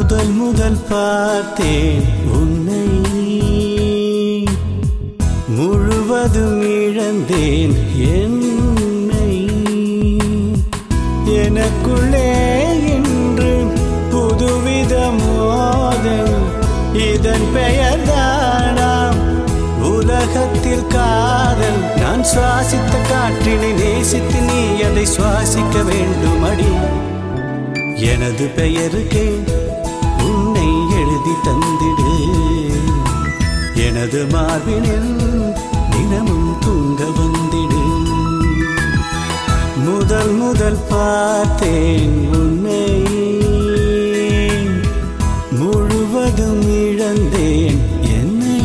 முதல் பார்த்தேன் உன்னை, முழுவதும் இழந்தேன் என்னை. எனக்குள்ளே இன்று புதுவித மோதல், இதன் பெயர்தானாம் உலகத்தில் காதல். நான் சுவாசித்த காற்றினை நேசித்து நீ அதை சுவாசிக்க வேண்டுமடி. எனது பெயருக்கே உன்னை எழுதி தந்திடு, எனது மார்பினில் தினமும் தூங்க வந்திடு. முதல் பார்த்தேன் உன்னை, முழுவதும் இழந்தேன் என்னை.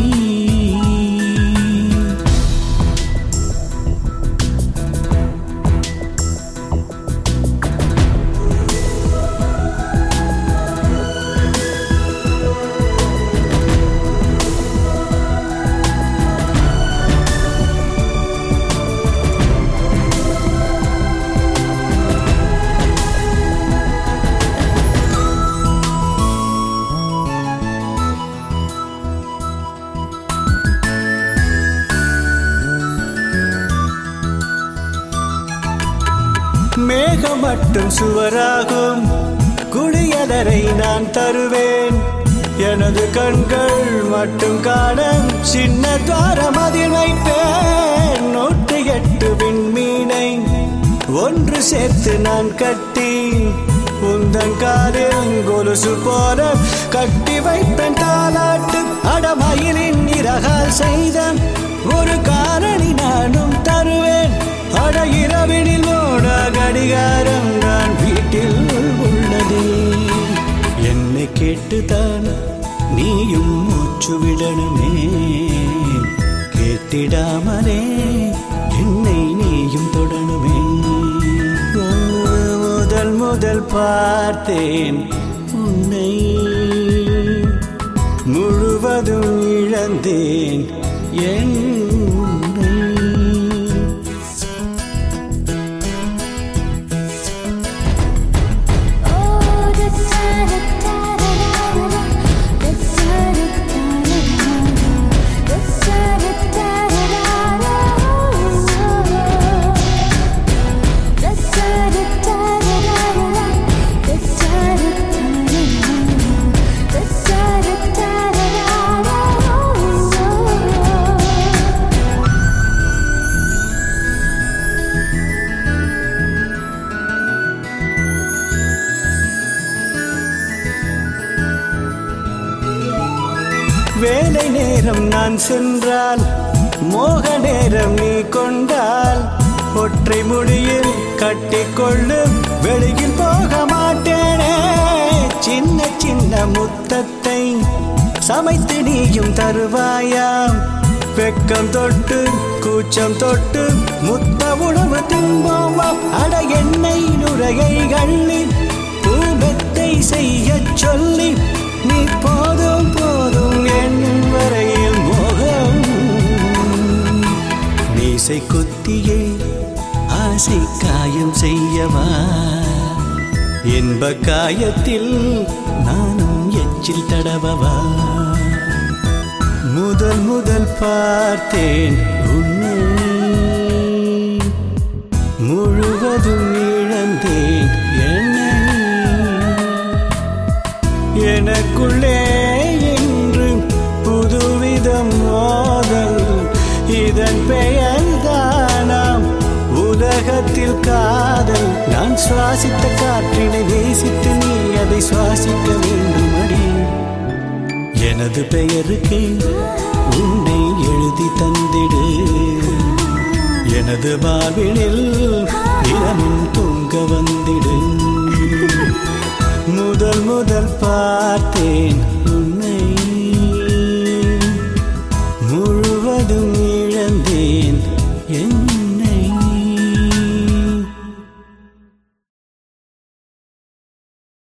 மேகம் மட்டும் சுவராகும் குளியலறை நான் தருவேன். எனது கண்கள் மட்டும் காண சின்ன துவாரம் அதில் வைப்பேன். 108 விண்மீனை ஒன்று சேர்த்து நான் கட்டி உந்தன் காலில் கொலுசு போல கட்டி வைப்பேன். தாலாட்டு அடமயிலின் இறகால் செய்த ஒரு காரணி நானும் தருவேன். அட இரவினில் ஓட கடிகாரம் நான் வீட்டில் உள்ளதே. என்னை கேட்டுதான் நீயும் மூச்சு விடணுமே, கேட்டிடாமலே என்னை நீயும் தொடணுமே. முதல் பார்த்தேன் உன்னை, முழுவதும் இழந்தேன் என்னை. வேலை நேரம் நான் சென்றால், மோக நேரம் நீ கொண்டால், ஒற்றை முடியில் கட்டிக்கொள்ளு வெளியில் போக மாட்டேனே. சின்ன சின்ன முத்தத்தை சமைத்து நீயும் தருவாயாம். வெக்கம் தொட்டு கூச்சம் தொட்டு முத்த உணவு தின்போம். அட எண்ணெய் நுரையை கள்ளி பூமெத்தை செய்ய சொல்லி நீ போதும் போதும் என்னும் வரையில் மோகம். மீசை கொத்தியே ஆசை காயம் செய்யவா, இன்ப காயத்தில் நானும் எச்சில் தடவவா. முதல் பார்த்தேன் உன்னை, முழுவதும் இழந்தேன் என்னை. எனக்குள்ளே இன்று புதுவிதம் மோதல், இதன் பெயர்தானாம் உலகத்தில் காதல். நான் சுவாசித்த காற்றினை நேசித்து நீ அதை சுவாசிக்க வேண்டுமடி. எனது பெயருக்கே உன்னை எழுதி தந்திடு, எனது வாழ்வினில் தினமும் தூங்க வந்திடு. முதல் பார்த்தேன்